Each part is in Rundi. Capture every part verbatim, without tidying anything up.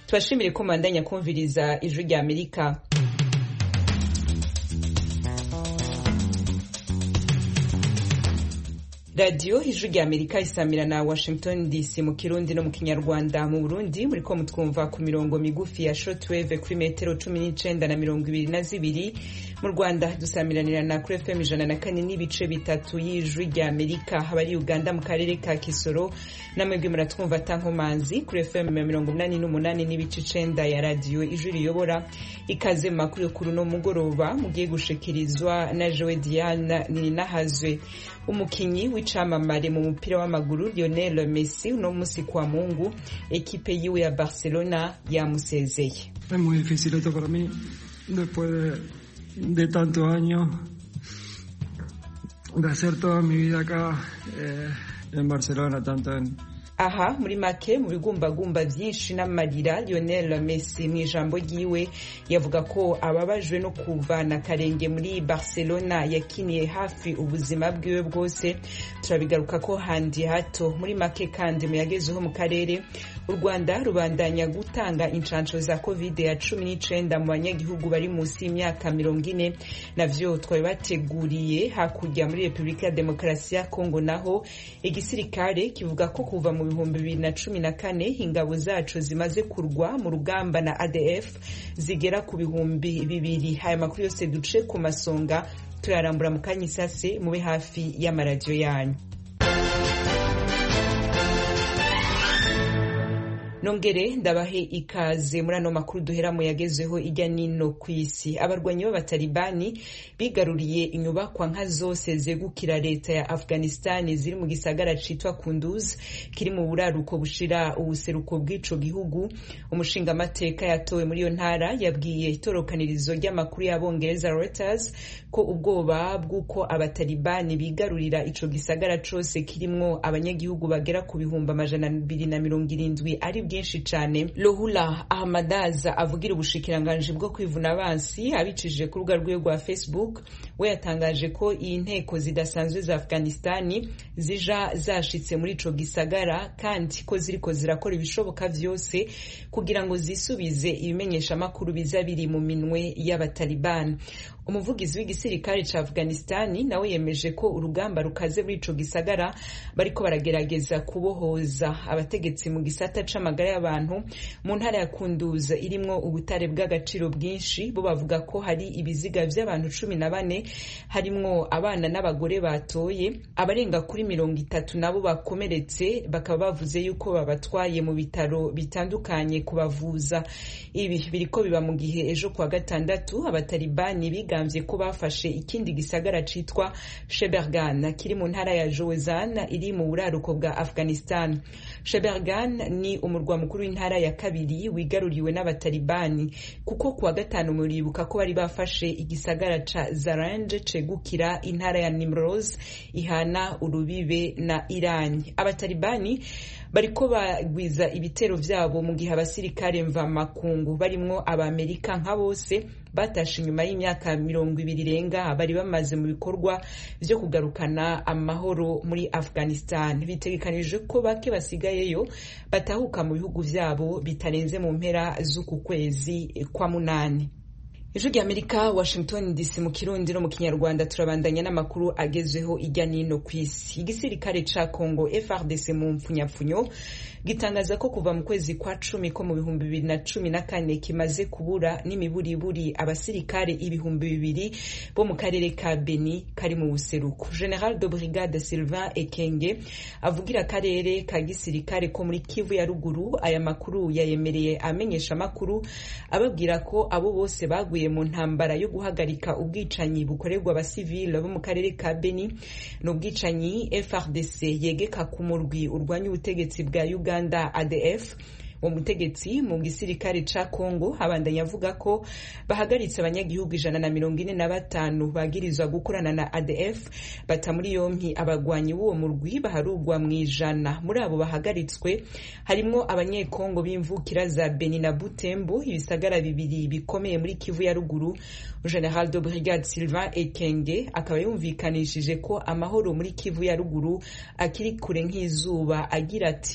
tubashimire ko mandanya kumviriza ijwi rya Amerika. Radio ijwi rya Amerika isamira na Washington D C mu Kirundi no mu Kinyarwanda. Mu Burundi muriko mutwumva ku mirongo migufi ya shortwave kuri metero cumi n'icenda na mirongo ibiri na zibiri. Mu Rwanda dusamiranira na kuri F M ijana na kane n'ibice bitatu y'ijwi rya Amerika. Habari Uganda mu karere ka Kisoro namwebwe muratwumva tankomanzi kuri F M mirongo umunani n'umunani n'ibice icenda ya radio ijwi riyobora. Ikaze makuru kuri no mugoroba mugiye gushikirizwa na Joe Diane Ninahazwe. Umukinyi w'icamamare mu mupira w'amaguru Lionel Messi uno musi kwa Mungu ekipe yiwe ya Barcelona yamusezeye. Es muy difícil esto para mí después de, de tantos años de hacer toda mi vida acá eh, en Barcelona, tanto en Aha muri make mu bigumbagumba vyinshi n'amarira Lionel Messi mu ijambo ryiwe yavuga ko ababajwe no kuvana karenge muri Barcelona yakiniye hafi ubuzima bwiwe bwose. Turabigaruka ko handi hato. Muri make kandi mu yagezeho mu karere u Rwanda rubandanya gutanga incanco za covid ya cumi n'icenda mu banyagihugu bari munsi y'imyaka mirongo ine. Navyo twabibateguriye hakurya muri Republika ya Demokarasi ya Kongo, naho igisirikare kivuga ko kuva mu bihumbi bibiri na cumi na kane ingabo zacu zimaze kurwa mu rugamba na A D F zigera ku bihumbi bibiri. Aya makuru yose duce ku masonga turarambura mu kanya isase mube hafi y'amaradiyo yanyu. Nongere ndabahe ikaze muri ano makuru duhera mu yagezeho ijya nino kw'isi. Abarwanyi b'abatalibani bigaruriye inyubakwa nka zose zegukira leta ya Afghanistan ziri mu gisagara citwa Kunduz kiri mu buraruko bushira ubuseruko bw'ico gihugu. Umushinga amateka yatowe muri iyo ntara yabwiye itorokanirizo ry'amakuru y'abongereza Reuters ko ubwoba bw'uko abatalibani bigarurira ico gisagara cose kirimwo abanyagihugu bagera ku bihumbi amajana abiri na mirongo irindwi ari byinshi cyane. Lohula Ahmadaza avugira ubushikiranganje bwo kwivuna abansi abicishije ku rubuga rwe rwa Facebook, we yatangaje ko iyi nteko zidasanzwe za Afghanistan zija zashitse muri ico gisagara kandi ko ziriko zirakora ibishoboka vyose kugira ngo zisubize ibimenyesha makuru biza biri mu minwe y'abatalibani. Umuvugizi w'igisirikare ca Afghanistan nawe yemeje ko urugamba rukaze muri ico gisagara bariko baragerageza kubohoza. Abategetsi mu gisata c'amagara y'abantu mu ntara ya Kunduz irimwo ubutare bw'agaciro bwinshi bo bavuga ko hari ibiziga vy'abantu cumi na bane harimwo abana n'abagore batoye. Abarenga kuri mirongo itatu nabo bakomeretse bakaba bavuze yuko babatwaye mu bitaro bitandukanye kubavuza. Ibi biriko biba mu gihe ejo kwa gatandatu abatalibani biga ko bafashe ikindi gisagara citwa Sheberghan kiri mu ntara ya Jowzan iri mu buraruko bwa Afghanistan. Sheberghan ni umurwa mukuru w'intara ya kabiri wigaruriwe n'abatalibani kuko kuwa gatanu muribuka ko bari bafashe igisagara ca Zaranj cegukira intara ya Nimroz ihana urubibe na Iran. Abatalibani bariko bagwiza ibitero vyabo mu gihe abasirikare mva makungu barimwo abamerika nka bose batashe inyuma y'imyaka mirongo ibiri renga bari bamaze mu bikorwa vyo kugarukana amahoro muri Afghanistan. Bitegekanije ko bake basigayeyo batahuka mu bihugu vyabo bitarenze mu mpera z'uku kwezi kwa munani. Ijwi rya Amerika, Washington D C mu Kirundi no mu Kinyarwanda. Turabandanya n'amakuru agezweho ijya nino kw'isi. Igisirikare ca Kongo F A R D C mu mpfunyapfunyo gitangaza ko kuva mu kwezi kwa cumi ko mu bihumbi bibiri na cumi na kane kimaze kubura n'imiburiburi abasirikare ibihumbi bibiri bo mu karere ka Beni kari mu buseruko. General de Brigade Sylvain Ekenge avugira akarere ka gisirikare ko muri Kivu ya ruguru. Aya makuru yayemereye amenyesha makuru ababwira ko abo bose baguye mu ntambara yo guhagarika ubwicanyi bukorerwa abasivile bo mu karere ka Beni n'ubwicanyi F A R D C yegeka ku murwi urwanya ubutegetsi bwa Uganda A D F. Uwo mutegetsi mu gisirikare ca Kongo abandanya avuga ko bahagaritse abanyagihugu ijana na mirongo ine na batanu bagirizwa gukorana na A D F bata muri yompi abagwanyi b'uwo murwi baharugwa mu ijana. Muri abo bahagaritswe harimwo abanyekongo b'imvukira za Beni na Butembo, ibisagara bibiri bikomeye muri Kivu ya ruguru. General de Brigade Sylvain Ekenge akaba yumvikanishije ko amahoro muri Kivu ya ruguru akiri kure nk'izuba, agira ati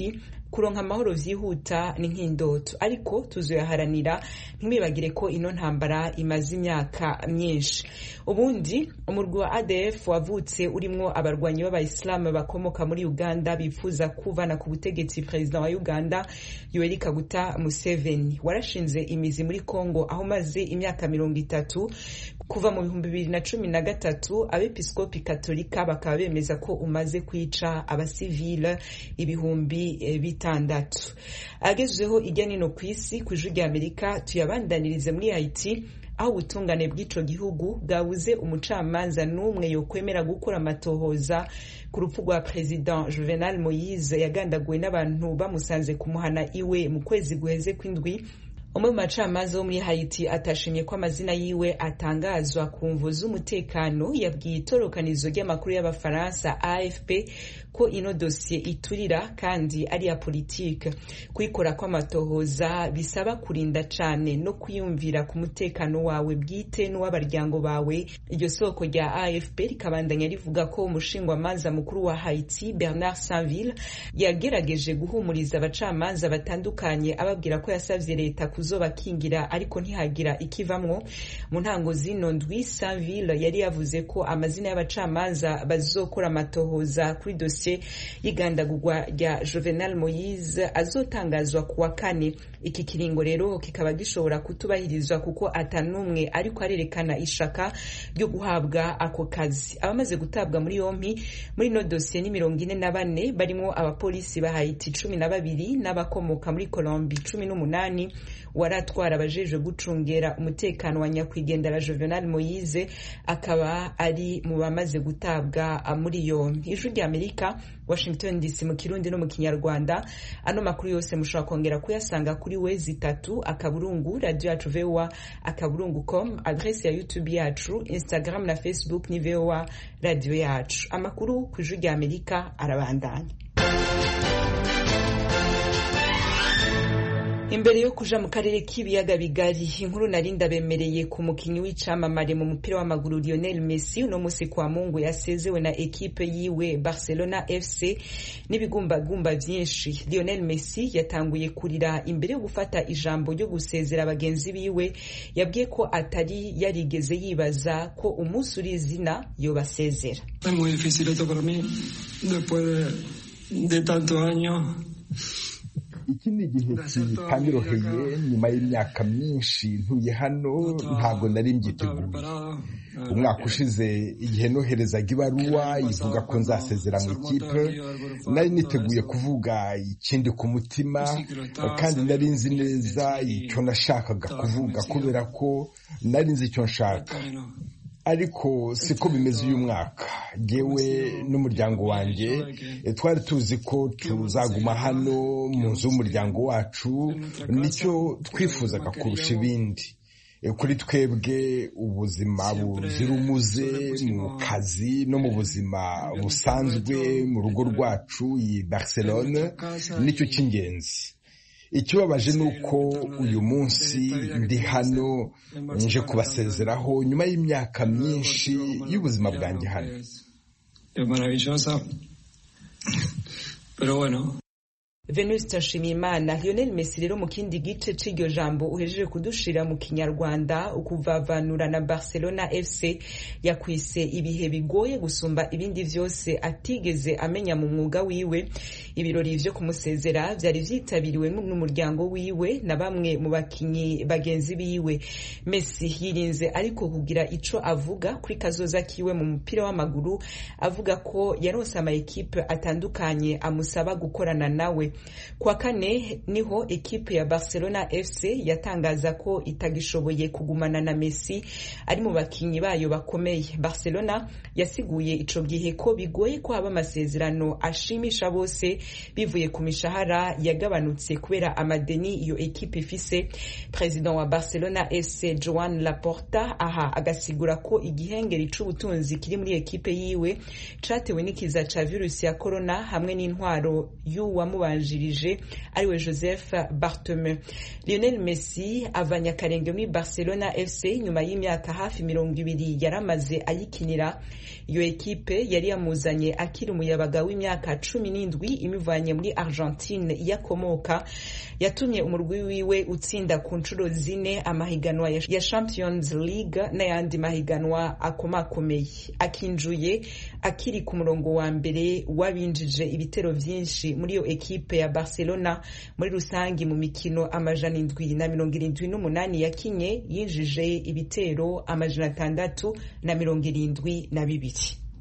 kuronka amahoro vyihuta ni nk'indoto, ariko tuzoyaharanira. Ntimwibagire ko ino ntambara imaze imyaka myinshi. Ubundi umurwi wa A D F wavutse urimwo abarwanyi b'abayisilamu bakomoka muri Uganda bifuza kuvana ku butegetsi perezida wa Uganda Yoweri Kaguta Museveni. Warashinze imizi muri Kongo aho maze imyaka mirongo itatu. Kuva mu bihumbi bibiri na cumi na gatatu abepiskopi katolika bakaba bemeza ko umaze kwica abasivile ibihumbi e, bitandatu. Agezweho ijya nino kw'isi ku ijwi ry'Amerika tuyabandanirize muri Haiti aho ubutungane bw'ico gihugu bwabuze umucamanza n'umwe yokwemera gukora amatohoza ku rupfu rwa President Juvenal Moise yagandaguwe n'abantu bamusanze kumuhana iwe mu kwezi guheze kw'indwi. Umwe mu bacamanza wo muri Haiti atashimye ko amazina yiwe atangazwa ku mvo z'umutekano yabwiye itorokanizo ry'amakuru y'abafaransa A F P ko ino dossier iturira kandi ari ya politique. Kwikora kw'amatohoza bisaba kurinda cane no kwiyumvira ku mutekano wawe bwite n'uw'abaryango bawe. Iryo soko rya A F P rikabandanya rivuga ko umushingwamanza mukuru wa Haiti Bernard Sanville yagerageje guhumuriza abacamanza batandukanye ababwira ko yasavye leta kuzobakingira ariko ntihagira ikivamwo. Mu ntango zino ndwi Sanville yari yavuze ko amazina y'abacamanza bazokora amatohoza kuri dossier y'igandagurwa rya Juvenal Moise azotangazwa kuwa kane. Iki kiringo rero kikaba gishobora kutubahirizwa kuko atanumwe ariko arerekana ishaka ryo guhabwa ako kazi. Abamaze gutabwa muri yompi muri no dossier ni mirongo ine na bane barimo abapolisi ba Haiti cumi na babiri n'abakomoka muri Colombie cumi n'umunani. Waratwara abajeje gucungera umutekano wa nyakwigendera Juvenal Moise akaba ari mu bamaze gutabwa muri yompi. Ijwi ry'Amerika, Washington D C mu Kirundi no mu Kinyarwanda. Ano makuru yose mushobora kongera kuyasanga kuri wezi itatu akaburungu radio yacu V O A akaburungu com, adresse ya YouTube yacu, Instagram na Facebook ni V O A radio yacu. Amakuru ku Ijwi ry'Amerika arabandanya. Imbere yo kuja mu karere k'ibiyaga bigari, inkuru narinda bemereye ku mukinyi w'icamamare mu mupira w'amaguru Lionel Messi uno musi kwa Mungu yasezewe na ekipe yiwe Barcelona F C n'ibigumbagumba vyinshi. Lionel Messi yatanguye kurira imbere yo gufata ijambo ryo gusezera abagenzi biwe. Yabwiye ko atari yarigeze yibaza ko umunsi uri izina yobasezera. Es muy difícil esto para mí después de, de tantos años. Iki ni igihe kitanyoroheye nyuma y'imyaka myinshi ntuye hano, ntabwo nari mbyiteguye. Umwaka ushize igihe noherezaga ibaruwa ivuga ko nzasezera mu ikipe, nari niteguye kuvuga ikindi ku mutima kandi nari nzi neza icyo nashakaga kuvuga kubera ko nari nzi icyo nshaka. Ariko siko bimeze uyu mwaka. Jewe n'umuryango wanje twari tuzi ko tuzaguma hano mu nzu y'umuryango wacu, nicyo twifuzaga kurusha ibindi. Kuri twebwe ubuzima buzira umuze mu kazi no mu buzima busanzwe mu rugo rwacu i Barcelone nicyo cy'ingenzi. Ikibabaje nuko uyu munsi ndi hano nje kubasezeraho nyuma y'imyaka myinshi y'ubuzima bwanjye hano. Es maravillosa. Pero bueno. Venuste Nshimiyimana. Lionel Messi rero mu kindi gice c'iryo jambo uhejeje kudushira mu Kinyarwanda ukuvavanura na Barcelona F C yakwise ibihe bigoye gusumba ibindi vyose atigeze amenya mu mwuga wiwe. Ibirori vyo kumusezera vyari vyitabiriwe n'umuryango wiwe na bamwe mu bakinyi bagenzi biwe. Messi yirinze ariko kugira ico avuga kuri kazoza kiwe mu mupira w'amaguru, avuga ko yaronse ama equipe atandukanye amusaba gukorana nawe. Kwa kane niho ekipe ya Barcelona F C yatangaza ko itagishoboye kugumana na Messi ari mu bakinyi bayo bakomeye. Barcelona yasiguye ico gihe ko bigoye ko haba amasezerano ashimisha bose bivuye ku mishahara yagabanutse kubera amadeni iyo ekipe ifise. President wa Barcelona F C Joan Laporta aha agasigura ko igihengeri c'ubutunzi kiri muri ekipe yiwe catewe n'ikiza ca virusi ya corona hamwe n'intwaro y'uwamubanje yamubanjirije ariwe Joseph Bartomeu. Lionel Messi avanye akarenge muri Barcelona F C nyuma y'imyaka hafi mirongo ibiri yaramaze ayikinira. Iyo ekipe yari yamuzanye akiri umuyabaga w'imyaka cumi n'indwi imuvanye muri Argentine yakomoka, yatumye umurwi wiwe utsinda ku nshuro zine amahiganwa ya Champions League n'ayandi mahiganwa akomakomeye. Akinjuye akiri ku murongo wa mbere wabinjije ibitero vyinshi muri iyo ekipe ya Barcelona. Muri rusangi mu mikino amajana indwi na mirongo irindwi n'umunani yakinye yinjije ibitero amajana atandatu na mirongo irindwi na bibiri.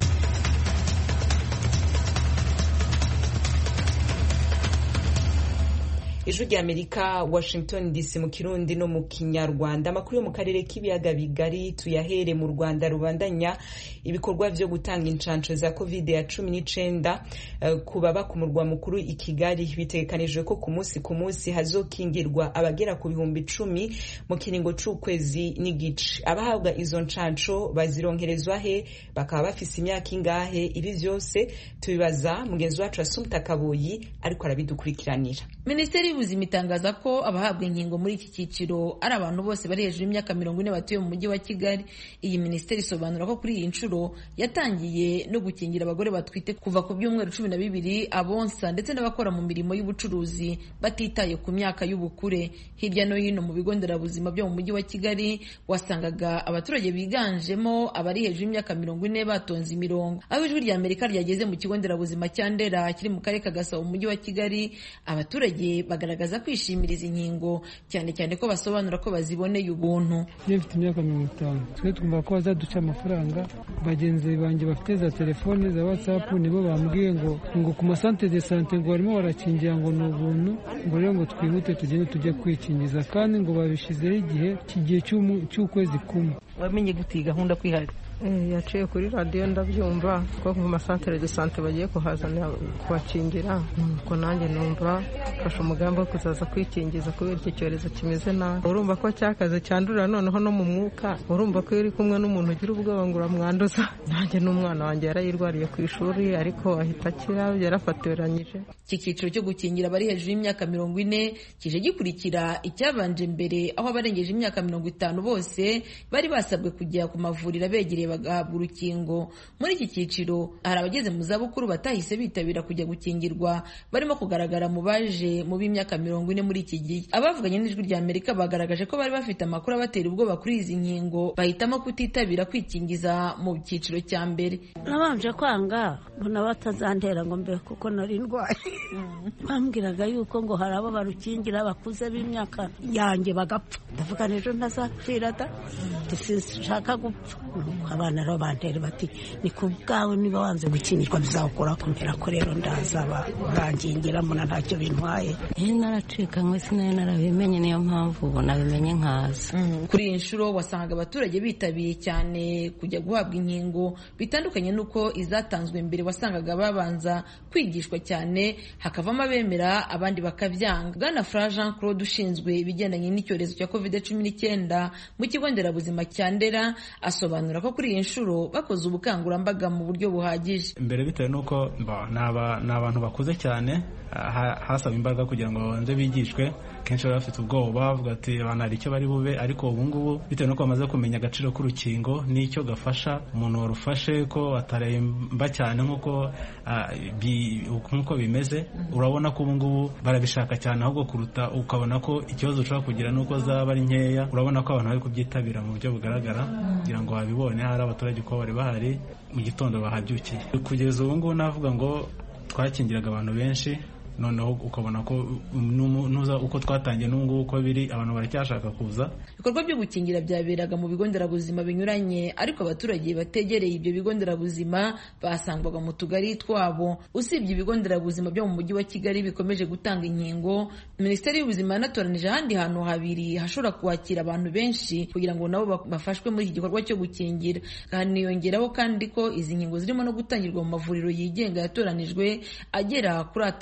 Ijwi rya Amerika, Washington D C mu Kirundi no mu Kinyarwanda. Amakuru yo mu karere k'ibiyaga bigari tuyahere mu Rwanda rubandanya ibikorwa vyo gutanga incanco za covid ya cumi n'icenda uh, kubaba ku murwa mukuru i Kigali. Bitegekanijwe ko ku munsi ku munsi hazokingirwa abagera ku bihumbi icumi mu kiringo c'ukwezi n'igice. Abahabwa izo ncanco bazironkerezwa he, bakaba bafise imyaka ingahe? Ibi vyose tubibaza mugenzi wacu Assumpta Kaboyi ariko arabidukurikiranira. Minisiteri y'ubuzima itangaza ko abahabwa inkingo muri iki cyiciro ari abantu bose bari hejuru y'imyaka mirongo ine batuye mu mujyi wa Kigali. Iyi minisiteri isobanura ko kuri iyi nshuro yatangiye no gukingira abagore batwite kuva ku byumweru cumi na bibiri, abonsa ndetse n'abakora mu mirimo y'ubucuruzi batitaye ku myaka y'ubukure. Hirya no hino mu bigo nderabuzima byo mu mujyi wa Kigali wasangaga abaturage biganjemo abari hejuru y'imyaka mirongo ine batonze imirongo. Aho Ijwi rya Amerika ryageze mu kigo nderabuzima cya Ndera kiri mu karere ka Gasabo mu mujyi wa Kigali, abaturage bagaragaza kwishimira izi nkingo cyane cyane ko basobanura ko baziboneye ubuntu. Mfite imyaka mirongo itanu, twe twumva ko bazaduca amafaranga. Bagenzi banjye bafite za telefone za WhatsApp nibo bambwiye ngo ngo ku masante de sante ngo barimo barakingira ngo ni ubuntu, ngo rero ngo twihute tugende tujye kwikingiza, kandi ngo babishizeho igihe kigiye cy'ukwezi kumwe. Wamenye guti gahunda kwihari? Yaciye kuri radiyo ndabyumva ko mu masantere de sante bagiye kuhazana kubakingira, ko nanjye numva fasha umugambi wo kuzaza kwikingiza kubera iki cyorezo kimeze nabi. Urumva ko cyakaze cyandurira noneho no mu mwuka, urumva ko uri kumwe n'umuntu ugira ubwoba ngo uramwanduza. Nanjye n'umwana wanjye yarayirwariye ku ishuri ariko ahita akira, yarafatoranyije. Iki cyiciro cyo gukingira abari hejuru y'imyaka mirongo ine kije gikurikira icyabanje mbere, aho abarengeje imyaka mirongo itanu bose bari basabwe kujya ku mavuriro abegereye bagahabwa urukingo. Muri iki cyiciro hari abageze mu zabukuru batahise bitabira kujya gukingirwa, barimo kugaragara mu baje mu b'imyaka mirongo ine muri iki gihe. Abavuganye n'Ijwi rya Amerika bagaragaje ko bari bafite amakuru abatera ubwoba kuri izi nkingo, bahitamo kutitabira kwikingiza mu cyiciro cya mbere. Nabanje kwanga mbona batazantera ngo mbe kuko nari ndwaye. Bambwiraga yuko ngo hari abo barukingira bakuze b'imyaka yanjye bagapfa. Ndavuga ejo ntazapfira da, sinshaka gupfa. Abana rero bantera bati ni ku bwawe niba wanze gukingirwa bizawukora kumpera ko rero ndaza bangingira mbona ntacyo bintwaye. Iyo naracikanywe sinayo narabimenye, niyo mpamvu ubu nabimenye nkaza. Kuri iyi nshuro wasangaga abaturage bitabiye cyane kujya guhabwa inkingo, bitandukanye n'uko izatanzwe mbere wasangaga babanza kwigishwa cyane hakavamo abemera abandi bakabyanga. Bwana Fra Jean Claude ushinzwe ibigendanye n'icyorezo cya covid cumi n'icyenda mu kigo nderabuzima cya Ndera asobanura ko kuri iyi nshuro bakoze ubukangurambaga mu buryo buhagije. Mbere bitewe n'uko ni abantu bakuze cyane, hasaba imbaraga kugira ngo babanze bigishwe. Kenshi baba bafite ubwoba bavuga ati abantu hari icyo bari bube, ariko ubu ngubu bitewe n'uko bamaze kumenya agaciro k'urukingo n'icyo gafasha umuntu warufashe, ko ataremba cyane nk'uko nk'uko bimeze, urabona ko ubu ngubu barabishaka cyane, ahubwo kuruta ukabona ko ikibazo ushobora kugira n'uko zaba ari nkeya. Urabona ko abantu bari kubyitabira mu buryo bugaragara, kugira ngo babibone. Hari abaturage uko bari bahari mu gitondo bahabyukiye. Kugeza ubu ngubu navuga ngo twakingiraga abantu benshi, noneho ukabona ko nuza uko twatangiye n'ubungubu uko biri abantu baracyashaka kuza. Ibikorwa byo gukingira byaberaga mu bigo nderabuzima binyuranye, ariko abaturage bategereye ibyo bigo nderabuzima basangwaga mu tugari twabo. Usibye ibigo nderabuzima byo mu mujyi wa Kigali bikomeje gutanga inkingo, Minisiteri y'Ubuzima yanatoranije ahandi hantu habiri hashobora kwakira abantu benshi kugira ngo nabo bafashwe muri iki gikorwa cyo gukingira. Kandi yongeraho kandi ko izi nkingo zirimo no gutangirwa mu mavuriro yigenga yatoranijwe agera kuri atanu yose ari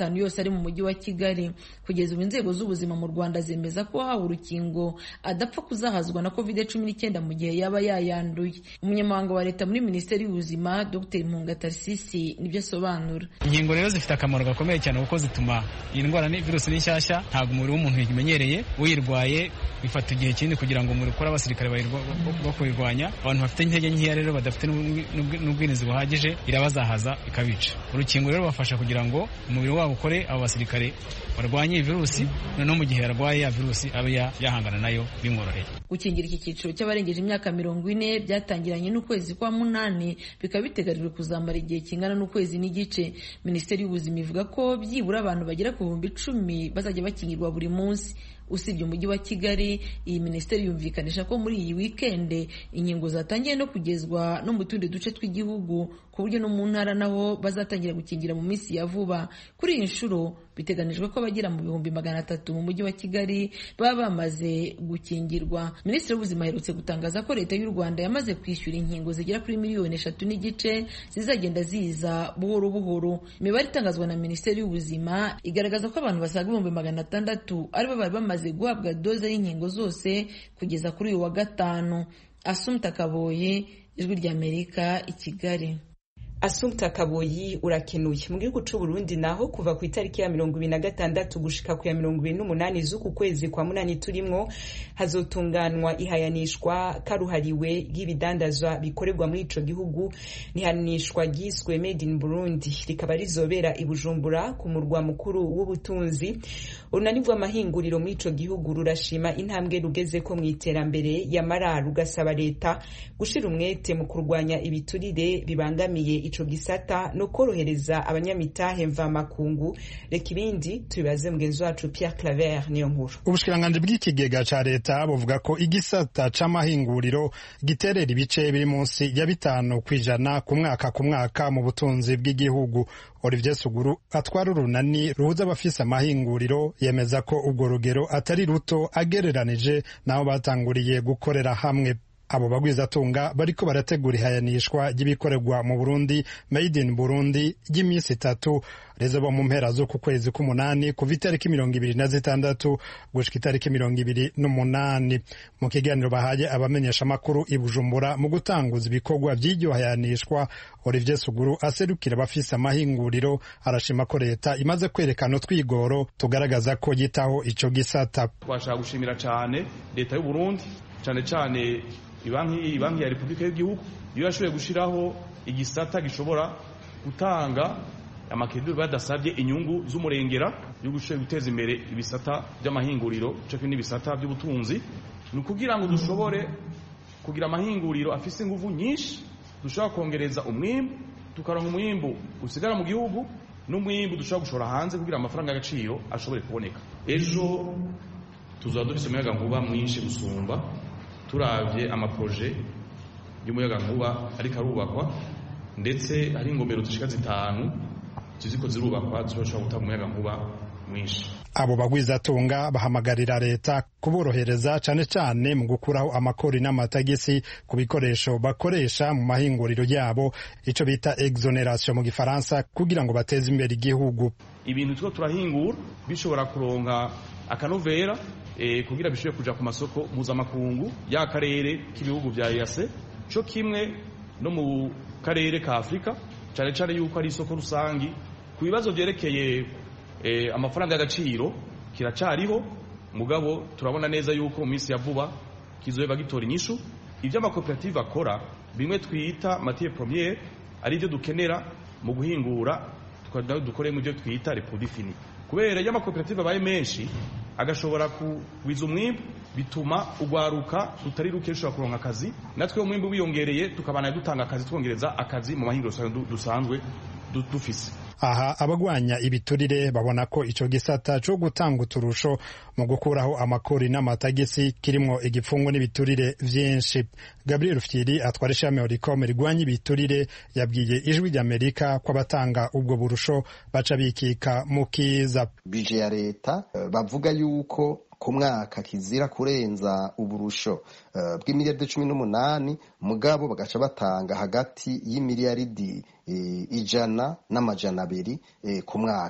atari mu mujyi wa Kigali. Kugeza ubu inzego z'ubuzima mu Rwanda zemeza ko hawe urukingo adapfa kuzahazwa na covid cumi n'icyenda mu gihe yaba yayanduye. Umunyamabanga wa leta muri Minisiteri y'Ubuzima Dr Mpunga Tarsisi nibyo asobanura. Inkingo rero zifite akamaro gakomeye cyane kuko zituma iyi ndwara ni virusi n'inshyashya ntabwo umubiri w'umuntu yimenyereye, uyirwaye bifata igihe kinini kugira ngo umubiri ukore abasirikare bo kuyirwanya. Abantu bafite intege nkeya rero badafite n'ubwirinzi buhagije irabazahaza ikabica. Urukingo rero bafasha kugira ngo umubiri wabo ukore abo basirikare barwanye iyi virusi, noneho mu gihe yarwaye ya virusi abe yahangana nayo bimworoheye. Gukingira iki cyiciro cy'abarengeje imyaka mirongo ine byatangiranye n'ukwezi kwa munani, bikaba biteganijwe kuzamara igihe kingana n'ukwezi n'igice. Minisiteri y'Ubuzima ivuga ko byibura abantu bagera ku bihumbi icumi bazajya bakingirwa buri munsi. Usibye umujyi wa Kigali, iyi minisiteri yumvikanisha ko muri iyi wikende inkingo zatangiye no kugezwa no mu tundi duce tw'igihugu, ku buryo no mu ntara naho bazatangira gukingira mu minsi ya vuba. Kuri iyi nshuro biteganijwe ko bagera mu bihumbi magana atatu mu mujyi wa Kigali baba bamaze gukingirwa. Minisitiri w'Ubuzima aherutse gutangaza ko leta y'u Rwanda yamaze kwishyura inkingo zigera kuri miliyoni eshatu n'igice zizagenda ziza buhoro buhoro. Imibare itangazwa na Minisiteri y'Ubuzima igaragaza ko abantu basaga ibihumbi magana atandatu aribo bari bamaze guhabwa doze y'inkingo zose kugeza kuri uyu wa gatanu. Assumpta Kaboyi, Ijwi ry'Amerika, i Kigali. Assumpta Kaboyi urakenuye. Mu gihugu cy'u Burundi naho kuva ku itariki ya mirongo ibiri na gatandatu gushika ku ya mirongo ibiri n'umunani z'uku kwezi kwa munani turimwo hazotunganwa ihayanishwa karuhariwe y'ibidandazwa bikorerwa muri ico gihugu. Nihanishwa giswe Made in Burundi, rikaba rizobera i Bujumbura ku murwa mukuru w'ubutunzi. Urunani rw'amahinguriro muri ico gihugu rurashima intambwe rugeze ko mu iterambere, yamara rugasaba leta gushira umwete mu kurwanya ibiturire bibangamiye ico gisata no korohereza abanyamitahe mva makungu. Reka ibindi tubibaze mugenzi wacu Pierre Claver niyo nkuru. Ubushikiranganji bw'ikigega ca leta buvuga ko igisata c'amahinguriro giterera ibice biri munsi ya bitanu kwijana ku mwaka ku mwaka mu butunzi bw'igihugu. Olivier Suguru atwara urunani ruhuza abafise amahinguriro yemeza ko ubwo rugero atari ruto agereranije naho batanguriye gukorera hamwe. Abo bagwizatunga bariko barategura ihayanishwa ry'ibikorerwa mu Burundi Made in Burundi ry'iminsi itatu rezoba mu mpera zo ku kwezi k'umunani kuva itariki mirongo ibiri na zitandatu gushika itariki mirongo ibiri n'umunani. Mu kiganiro bahaye abamenyesha makuru i Bujumbura mu gutanguza ibikorwa vy'iryo hayanishwa, Olivier Suguru aserukira abafise amahinguriro arashima ko leta imaze kwerekana utwigoro tugaragaza ko yitaho ico gisata. Twashaka gushimira cane leta y'u Burundi, cane cane ibanki ibanki ya Republika y'Igihugu iyo yashoboye gushiraho igisata gishobora gutanga amakeduri badasabye inyungu z'umurengera yo gushoboye guteza imbere ibisata by'amahinguriro cyo n'ibisata by'ubutunzi. Ni kugira ngo dushobore kugira amahinguriro afise ingufu nyinshi, dushobora kongereza umwimbu, tukaronka umwimbu usigara mu gihugu n'umwimbu dushobora gushora hanze kugira amafaranga y'agaciro ashobore kuboneka. Ejo tuzaba dufise umuyaga nkuba mwinshi gusumba, turavye amaproje y'umuyaga nkuba ariko arubakwa, ndetse hari ingomero zishika zitanu ziziko zirubakwa zishobora gutanga umuyaga nkuba mwinshi. Abo bagwizatunga bahamagarira leta kuborohereza cane cane mu gukuraho amakori n'amatagisi ku bikoresho bakoresha mu mahinguriro yabo, ico bita exoneration mu gifaransa, kugira ngo bateze imbere igihugu. Ibintu two turahingura bishobora kuronka akanovera e, kugira bishobore kuja ku masoko mpuzamakungu y'akarere k'ibihugu vya E A C, co kimwe no mu karere ka Afrika, cane cane yuko ari isoko rusangi. Ku bibazo vyerekeye e, amafaranga y'agaciro kiracariho, mugabo turabona neza yuko mu minsi ya vuba kizoba gitora inyishu. Ivyo amakoperative akora bimwe twita matière première ari byo dukenera mu guhingura, tukaba dukore mu byo twita les produits finis. Kubera iyo amakoperative abaye menshi agashobora kuwiza umwimbu, bituma ugwaruka tutari ruke rushobora kuronka akazi, natwe umwimbu wiyongereye tukabana dutanga akazi, twongereza akazi mu mahinguriro dusanzwe dufise. Aha abagwanya ibiturire babona ko ico gisata cyo gutanga uturusho mu gukuraho amakori n'amatagisi kirimo igipfungo n'ibiturire vyinshi. Gabriel Fitiri atwara ishami Oricom rigwanya ibiturire yabwiye Ijwi ry'Amerika ko abatanga ubwo burusho baca bikika mu kiza. Bije ya leta bavuga yuko ku mwaka kizira kurenza uburusho uh, bw'imiliyaridi cumi n'umunani, mugabo bagaca batanga hagati y'imiliyaridi uh, ijana n'amajana abiri uh, ku mwaka.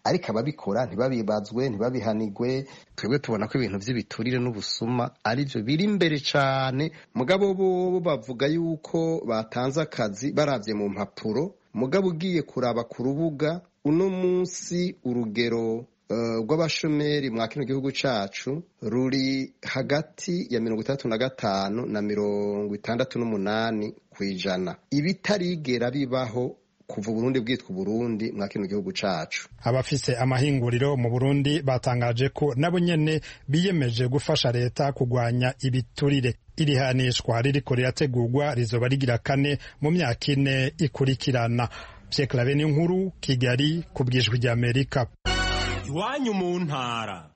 ariko ababikora ntibabibazwe ntibabihanigwe. Twebwe tubona ko ibintu by'ibiturire n'ubusuma arivyo biri imbere cane, mugabo bo bavuga yuko batanze akazi baravye mu mpapuro, mugabo ugiye kuraba ku rubuga uno munsi urugero Uh, rw'abashomeri mwa kino gihugu cacu ruri hagati ya mirongo itandatu na gatanu na mirongo itandatu n'umunani kw'ijana, ibitarigera bibaho kuva Burundi bwitwa Burundi mwa kino gihugu cacu. Abafise amahinguriro mu Burundi batangaje ko nabo nyene biyemeje gufasha leta kugwanya ibiturire. Iri hanishwa ririko rirategurwa rizoba rigira kane mu myaka ine ikurikirana. Pierre Claver Nkuru, Kigali, ku bw'ijwi rya Amerika. Iwanyu mu ntara.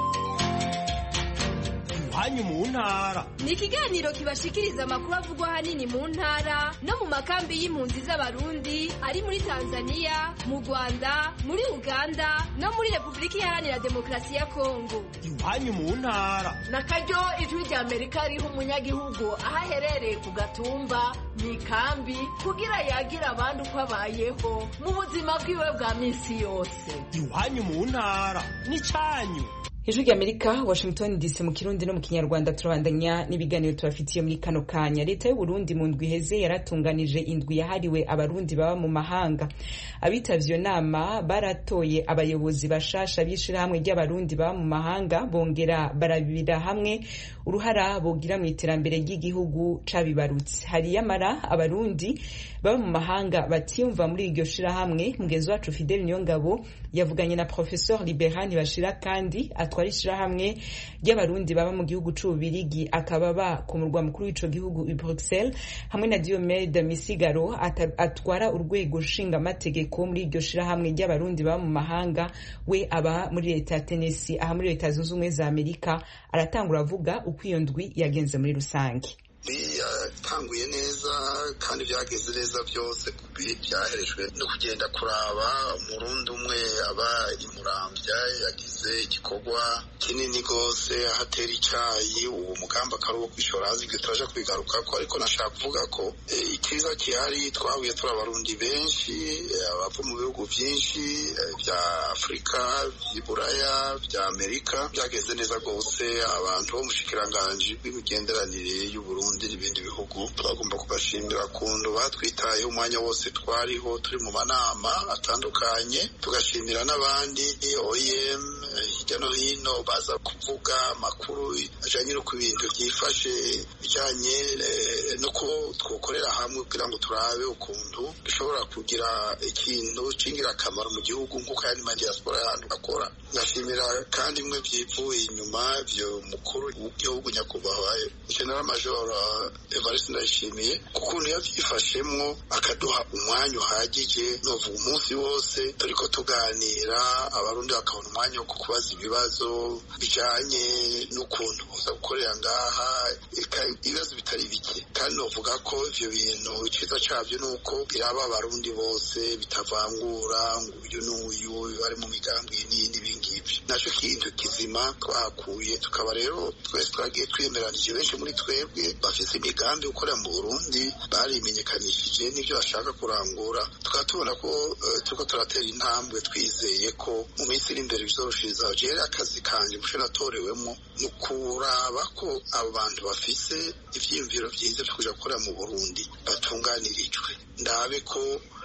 Iwanyu mu ntara ni ikiganiro kibashikiriza amakuru avugwa hanini mu ntara no mu makambi y'impunzi z'abarundi ari muri Tanzania, mu Rwanda, muri Uganda no muri Repubulika Iharanira Demokarasi ya Kongo. Iwanyu mu ntara nakaryo ijwi rya Amerika riha umunyagihugu aho aherereye ku gatumba mu ikambi kugira yagira abandi uko abayeho mu buzima bwiwe bwa minsi yose. Iwanyu mu ntara ni canyu. Ijwi rya Amerika, Washington D C mu Kirundi no mu Kinyarwanda. Turabandanya n'ibiganiro tubafitiye muri kano kanya. Leta y'u Burundi mu ndwi heze yaratunganije indwi yahariwe abarundi baba mu mahanga. Abitavye nama baratoye abayobozi bashasha b'ishirahamwe ry'abarundi baba mu mahanga, bongera barabira hamwe uruhara bogira mu iterambere ry'igihugu cabibarutse. Hari yamara abarundi baba mu mahanga batiyumva muri iryo shirahamwe. Mugenzi wacu Fidel Niyongabo yavuganye na Professeur Liberani Bashira kandi atwara ishirahamwe ry'abarundi baba mu gihugu c'Ububirigi, akaba ba ku murwa mukuru w'ico gihugu i Bruxelles, hamwe na Diomede Misigaro atwara urwego nshinga amategeko muri iryo shirahamwe ry'abarundi baba mu mahanga. We aba muri leta ya Tennessee aha muri leta zunze ubumwe za Amerika. Aratangura avuga uko iyo ndwi yagenze muri rusange. Bitanguye neza kandi byageze neza byose byaherejwe no kugenda kuraba umurundi umwe aba imuramvya yagize igikorwa kinini gose ahatera icayi. uwo mugamba karubo kwishora hazi gwe turaje kubigarukako, ariko nashaka kuvuga ko ikiza kihari twahuye turi abarundi benshi abava mu bihugu byinshi bya Afrika, by'Iburaya, bya Amerika. Byageze neza gose abantu bo mushikiranganje b'imigenderanire y'u Burundi n'ibindi bihugu twagomba kubashimira kundu batwitaye umwanya wose twariho turi mu manama atandukanye. Tugashimira n'abandi O I M hirya no hino baza kuvuga amakuru ajanye no ku bintu byifashe bijanye no ko twokorera hamwe kugira ngo turabe ukuntu dushobora kugira ikintu cingira akamaro mu gihugu nk'uko yani ma diaspora y'ahantu bakora. Ngashimira kandi mwe byivuye inyuma byo mukuru w'igihugu nyakubahwa General Major Evariste Ndayishimiye kukuntu yavyifashemwo akaduha umwanya uhagije novuga umunsi wose turiko tuganira, abarundi bakabona umwanya wo kubaza ibibazo bijanye n'ukuntu uza gukorera ngaha, ibibazo bitari bike. Kandi novuga ko ivyo bintu iciza cavyo nuko biraba abarundi bose bitavangura ngo uyu n'uyu bari mu migambi n'ibingibi. Naco kintu kizima twakuye, tukaba rero twese twagiye twemeranije benshi muri twebwe bafise imigambi ukorera mu Burundi barimenyekanishije n'ivyo bashaka kurangura. Tukaba tubona ko uh, turiko turatera intambwe, twizeye ko mu minsi iri imbere bizorushiriza. Jewe akazi kanje mushe natorewemwo ni kuraba ko abo bantu bafise ivyiyumviro vyiza vyo kuja gukorera mu Burundi batunganirijwe, ndabe ko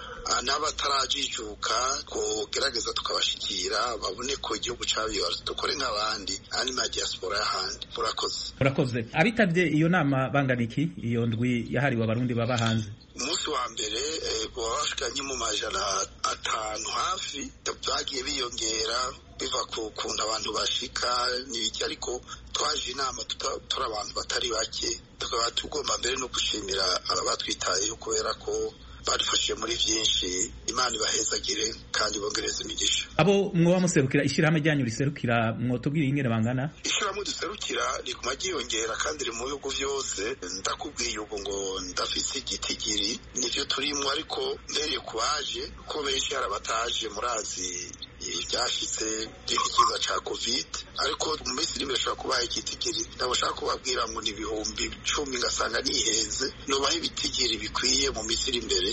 n'abatarajijuka kugerageza tukabashikira babone ko igihugu cabibarutse dukore nk'abandi ani ma diaspora y'ahandi. Murakoze. Murakoze. Abitabye iyo nama bangana iki iyo ndwi yahariwe abarundi baba hanze? Umunsi wa mbere bwashikanye mu majana atanu hafi, bagiye biyongera biva ku kuntu abantu bashika n'ibiki, ariko twaje inama turi abantu batari bake. Tukaba tugomba mbere no gushimira abatwitayeho kubera ko badufashije muri byinshi. Imana ibahezagire kandi bongereza imigisha. Abo mwoba muserukira ishirahamwe ryanyu riserukira mwotubwira ingene bangana? Ishirahamwe duserukira riguma ryiyongera kandi riri mu bihugu vyose. Ndakubwiye ubu ngo ndafise igitigiri nivyo turimwo, ariko mbereye kubaje ko benshi hari abataje murazi ibyashitse by'ikiza ca covid, ariko mu minsi iri imbere ashobora kubaha igitigiri. Ndabashaka kubabwira ngo ni ibihumbi cumi ngasanga nihenze, nobaha ibitigiri bikwiye mu minsi iri imbere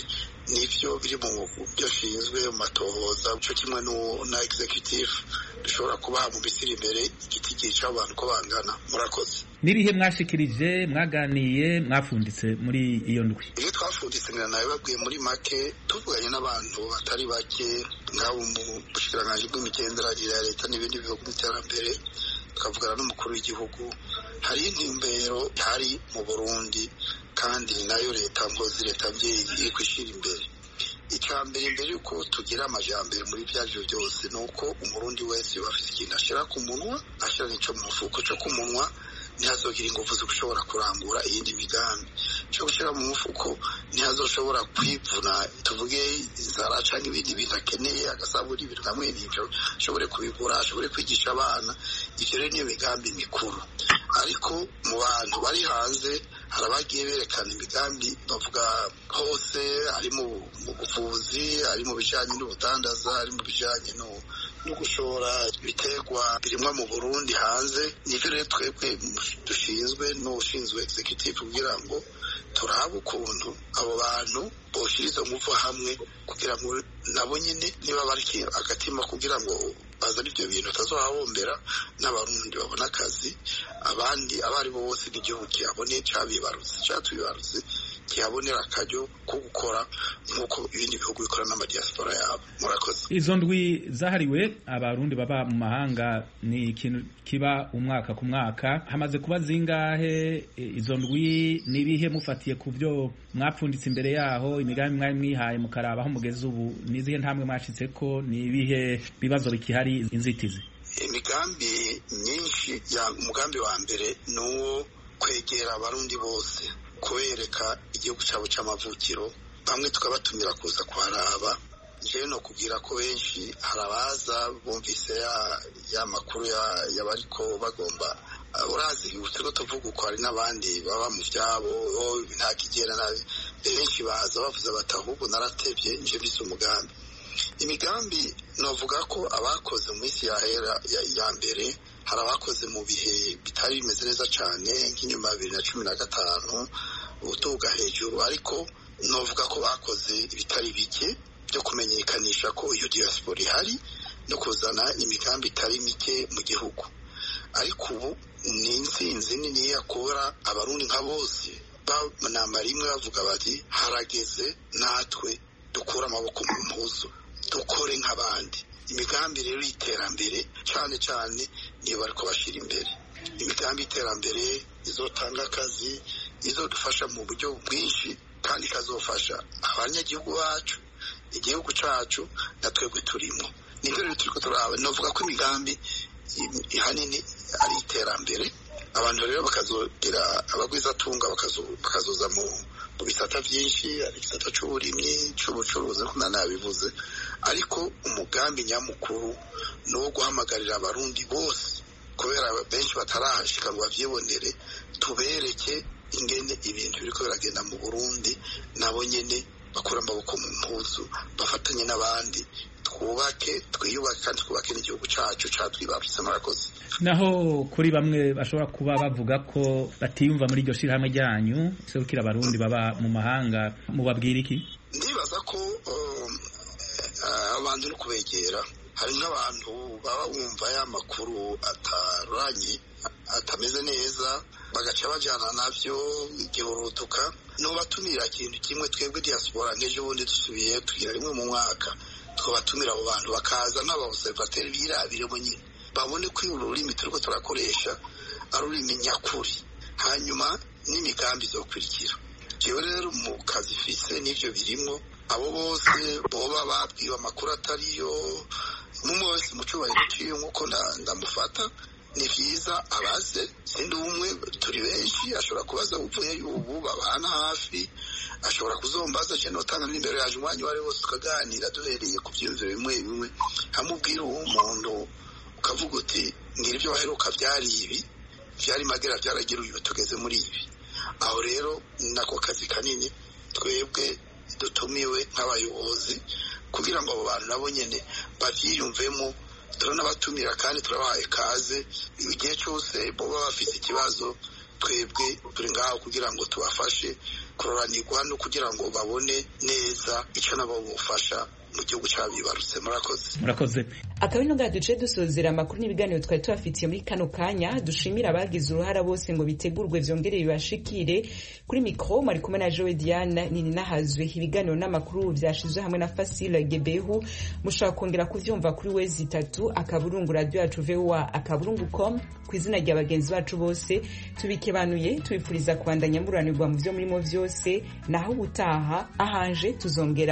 nivyo biri mu byo shinzwe mu matohoza cyo kimwe na executive dushobora kubaha mu bisiri imbere igiti gica abantu ko bangana. Murakoze. Nirihe mwashikirije mwaganiye mwafunditse muri iyo ndwi? Iyo twafunditse ngira nawe babwiye muri make tuvuganye n'abantu batari bake ngabo mu bushikiranganje bw'imigenderanire ya leta n'ibindi bihugu by'iterambere, tukavugana n'umukuru w'igihugu. Hari intumbero hari mu Burundi kandi nayo leta mpozi leta mbyeyi iri kwishira imbere. Icambere imbere yuko tugira amajambere muri byavyo byose nuko umurundi wese bafite ikintu ashira ku munwa, ashira nico mu mufuko cyo ku munwa, ntihazogira ingufu zo gushobora kurangura iyindi migambi. Cyo gushira mu mufuko ntihazoshobora kwivuna tuvuge inzara canke ibindi bintu akeneye agasabura ibintu kamwe n'ibyo ashobore kubigura, ashobore kwigisha abana. Ivyo rero niyo migambi mikuru. Ariko mu bantu bari hanze harabagiye berekana imigambi bavuga hose, ari mu buvuzi, ari mu bijanye n'ubudandaza, ari mu bijanye no no gushora ibiterwa birimwa mu Burundi hanze. Nivyo rero twebwe dushinzwe n'ushinzwe executive kugira ngo turabe ukuntu abo bantu boshiriza umuva hamwe kugira ngo nabo nyine niba bari agatima kugira ngo bazana ibyo bintu tazohabombera n'abarundi babona akazi, abandi abari bo bose n'igihugu kiyabone cabibarutse cyatubibarutse kihabonera akaryo ko gukora nk'uko ibindi bihugu bikora n'amadiaspora yabo. Murakoze. Izo ndwi zahariwe abarundi baba mu mahanga ni ikintu kiba umwaka ku mwaka, hamaze kuba zingahe izo ndwi? Nibihe mufatiye ku byo mwapfunditse imbere yaho, imigambi mwari mwihaye mukaraba aho mugeze ubu, nizihe ntamwe mwashitseko, nibihe bibazo bikihari, inzitizi? Imigambi myinshi ya umugambi wa mbere nuwo kwegera abarundi bose, kubereka igihugu cyabo cy'amavukiro, bamwe tukabatumira kuza kuharaba. Je no kugira ko benshi harabaza bumvise ya ya makuru ya yabariko bagomba urazi utego tuvuga ko hari n'abandi baba mu byabo nta kigera nabi, benshi baza bavuze batahubwo naratevye nje bise umugambi. Imigambi novuga ko abakoze mu isi yahera ya, ya mbere hari abakoze mu bihe bitari bimeze neza cyane nk'inyuma ya bibiri na cumi na gatanu utuga hejuru, ariko novuga ko bakoze ibitari bike byo kumenyekanisha ko iyo diaspora ihari no kuzana imigambi itari mike mu gihugu. Ariko ubu ni intsinzi nini yakora abarundi nka bose banama rimwe bavuga bati harageze natwe dukura amaboko mu mpuzu dukore nk'abandi. Imigambi rero y'iterambere cyane cyane niyo bariko bashira imbere. Imigambi y'iterambere izotanga akazi, izodufasha mu buryo bwinshi kandi ikazofasha abanyagihugu bacu, igihugu cacu na twebwe turimo. Nivyo rero turiko turaba, novuga ko imigambi ihanini ari iterambere. Abantu rero bakazogira abagwizatunga bakazoza mu mu bisata byinshi, ari igisata c'uburimyi, c'ubucuruzi nko nabivuze. Ariko umugambi nyamukuru no guhamagarira abarundi bose, kubera benshi batarahashika ngo bavyibonere, tubereke ingene ibintu biriko biragenda mu Burundi, nabo nyene bakura amaboko mu mpuzu bafatanye n'abandi, twubake twiyubake kandi twubake n'igihugu cacu catwibarutse. Murakoze. Naho kuri bamwe bashobora kuba bavuga ko batiyumva muri iryo shirahamwe ryanyu serukira abarundi baba mu mahanga, mubabwira iki? Ndibaza ko abantu no kubegera, hari nk'abantu baba bumva ya makuru ataranye atameze neza bagaca bajana navyo igihurutuka. No batumira ikintu kimwe twebwe diaspora ngeje ubundi dusubiye tugira rimwe mu mwaka, twabatumira abo bantu bakaza n'abaobservateri birabire bo nyine babone ko ururimi turiko turakoresha ari ururimi nyakuri, hanyuma n'imigambi zokurikira. Jewe rero mu kazi fise n'ivyo birimo, abo bose boba babwiwe amakuru atariyo mumwe wese mu cubahiro ciwe nk'uko ndamufata, ni vyiza abaze. Sindi umwe, turi benshi, ashobora kubaza uvuye y'ubu babana hafi, ashobora kuzombaza je notanga n'imbere yaje umwanya wari wose tukaganira duhereye ku vyiyumviro bimwe bimwe, hamubwira uwo muntu ukavuga uti ngira ivyo waheruka vyari ibi, vyari magera vyaragira uyu tugeze muri ibi. Aho rero nako kazi kanini twebwe dutumiwe nk'abayobozi kugira ngo abo bantu nabo nyene bavyiyumvemo. Turanabatumira kandi turabahaye kaze, igihe cyose boba bafite ikibazo twebwe turi ngaho kugira ngo tubafashe kuroranirwa no kugira ngo babone neza icyo nabo bufasha mu gihugu cyabibarutse. Murakoze murakoze. Akabino ga duce dusozera amakuru n'ibiganiro twari tubafitiye muri kano kanya. Dushimira abagize uruhara bose ngo bitegurwe vyongere bibashikire. Kuri mikro mari kumwe na Joe Diana nini nahazwe. Ibiganiro n'amakuru vyashizwe hamwe na Fasile Gebehu. Mushaka kongera kuvyumva kuri wezi itatu akaburungu radio yacu V O A akaburungu com. Kwizina rya bagenzi bacu bose tubikebanuye tubipfuriza kubandanya muranirwa mu vyo murimo vyose, naho gutaha ahanje tuzongera